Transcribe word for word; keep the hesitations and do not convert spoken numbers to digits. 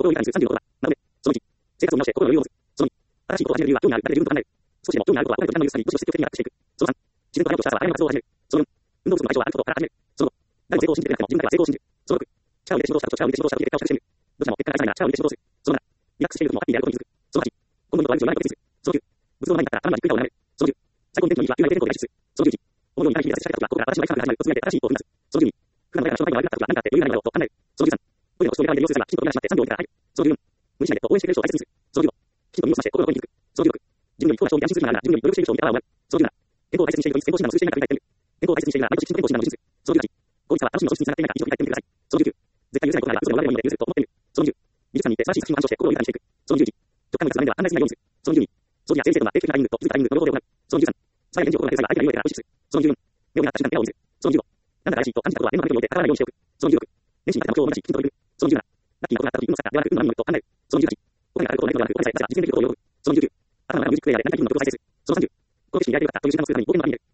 心を豊かにするさんじゅうのことだ。なので、そのいち、生活を見直して心に余裕を持つ。そのに、新しいことを始める理由は興味がある、誰で十分と考える。少しでも興味があることは、親と負担の許さに、もしくは積極的にアップしていく。そのさん、自然と早くしたら新たな活動を始める。そのよん、運動不足の解消はあることから始める。そのご、誰も成功を信じてくれなくても自分だけは成功を信じる。そのろく、力を入れて仕事をしたと力を抜いて仕事をしたとき結果を示してみる。どちらも結果が出せないなら力を入れて仕事をする。そのなな、リラックスしていることもハッピーであることに気づく。そのはち、今後のことは悪いことはないことに気づく。そのきゅう、仏像の前に立ったら頭がじっくり顔を眺める。そのじゅう、最高の天気の日は有害天候で外出する。そのじゅういち、思うようにいかない日々が接されたときは、ここから新しい大作が始まる。とつぶやいて新しい一歩を踏み出す。そのじゅうに、普段の親が障害の悪かったときは何かあって余裕がないだろうと考える。そのじゅうさん、トイレの人を入れ替えで利用するが、きちんと扉が閉まってさんびょう置いてから入る。そのじゅうよん、無理しないでと応援してくれる人を大切にする。そのじゅうご、きちんと耳を澄まして心の声に気づく。そのじゅうろく、自分より強な人を安心するなら自分より努力している人を見たら終わる。そのじゅうなな、健康を大切にしていると健康診断の数字になると振り返ってみる。健康を大切にしているなら毎年健康診断を実施する。そのじゅうはち、効率化は楽しみの素質につながっていないか以上振り返ってみてください。そのじゅうきゅう、絶対許せないことがあれば嘘でも悪でもいいので許すと思ってみる。そのじゅう、美術館に行って素晴らしい作品を鑑賞して心を豊かにしていく。そのじゅういち、直感の通話では案内するなようにする。そのじゅうに、掃除や整理整頓は定期的なタイミングと気づくタイミングの両方で行う。そのじゅうさん、最後に返事を行う手伝いが相手が言うのであれば意識する。そのじゅうよん、目を見張った瞬間手を見せる。そのじゅうご、なんだか怪しいと感じたことは念のために置いて語らないようにしておく。そのじゅうろく、熱心な目標を持ちきちんと取り組む。そのじゅうなな、ラッキーなことがあった時運の差かではなく運の波に乗ると考える。そのじゅうはち、お金があることないことではなくお金さえ出せば実現できることを喜ぶ。そのじゅうきゅう、頭の中のミュージックプレイヤーで何か気分の曲を再生する。そのさんじゅう、この景色にやりたかったという瞬間の姿に冒険の波に出る。